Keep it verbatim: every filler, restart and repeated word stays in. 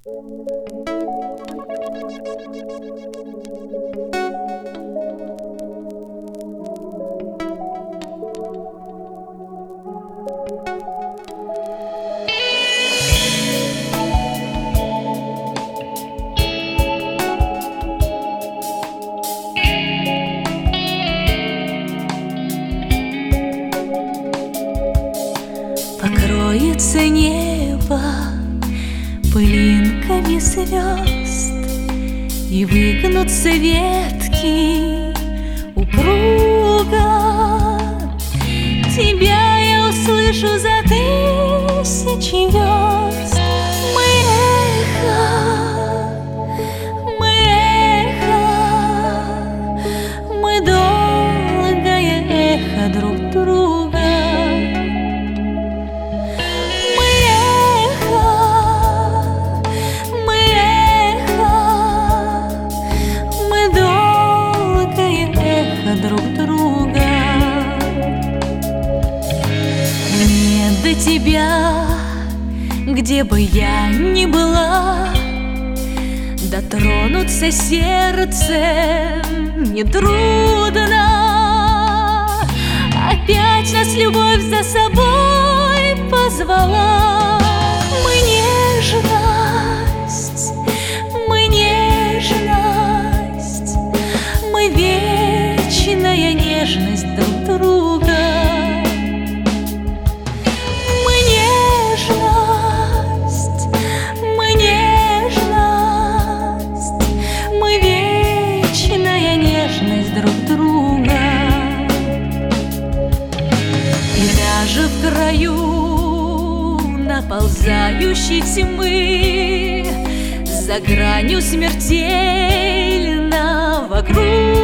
Покроется небо пылинками звезд, и выгнутся ветки упруго. Тебя я услышу за тысячи верст. Мы эхо, мы эхо, мы долгое эхо друг друга. Друг друга. Мне до тебя, где бы я ни была, дотронуться сердцем нетрудно. Опять нас любовь за собой позвала. Мы нежность, мы нежность, мы вечная нежность друг друга. Мы нежность, мы нежность, мы вечная нежность друг друга. И даже в краю наползающей тьмы, за гранью смертельного круга,